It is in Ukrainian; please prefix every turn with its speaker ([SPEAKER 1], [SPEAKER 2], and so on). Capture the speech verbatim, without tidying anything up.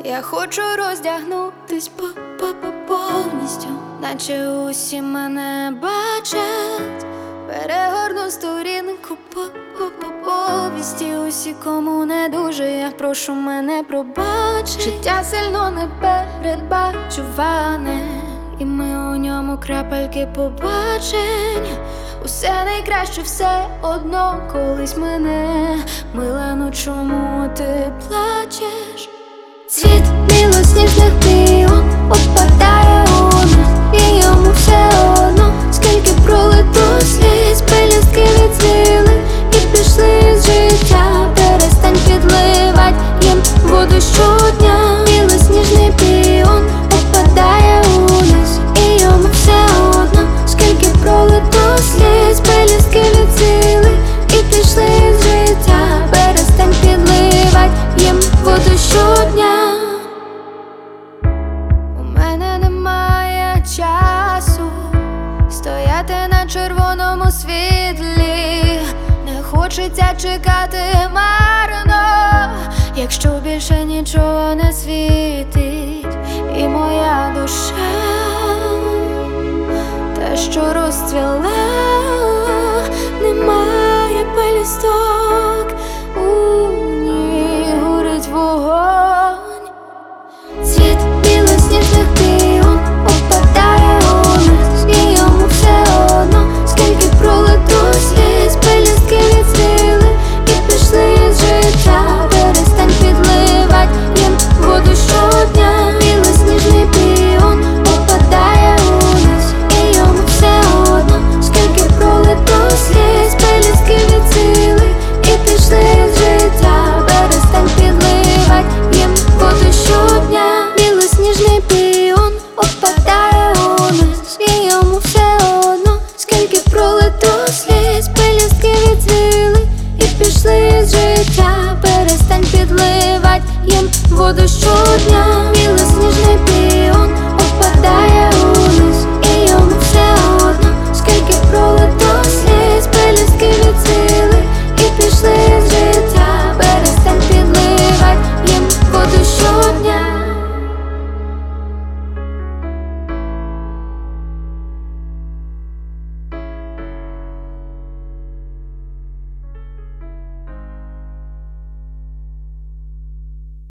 [SPEAKER 1] Я хочу роздягнутись по-по-по-повністю, наче усі мене бачать. Перегорну сторінку по-по-по-повісті. Усі, кому не дуже, я прошу мене пробачить. Життя сильно непередбачуване, і ми у ньому крапельки побачень. Усе найкраще все одно колись мене. Мила, ну чому ти плачеш? Цвіт білосніжних піон опадає у нас, і йому все одно, скільки пролито сліз. Пелюстки відцвіли і пішли з життя. Перестань підливать їм воду щодня. Білосніжний піон опадає у нас, і йому все одно, скільки пролито сліз. Пелюстки відцвіли і пішли з життя. Перестань підливать їм воду щодня. Часу стояти на червоному світлі, не хочеться чекати марно, якщо більше нічого не світить. І моя душа, та що розцвіла, немає пелюсток, у ній горить вогонь. Цвіт білосніжних піон опадає у нас, і йому все одно, скільки пролито сліз. Пелюстки відцвіли і пішли з життя. Перестань підливать їм воду щодня. Білосніжний піон опадає у нас, і йому все одно, скільки пролито сліз. Пелюстки відцвіли і пішли з життя. Перестань підливать їм воду щодня. Білосніжний піон опадає у нас, і йому все одно, скільки пролито сліз. Пелюстки відцвіли і пішли з життя. Перестань підливать їм воду щодня.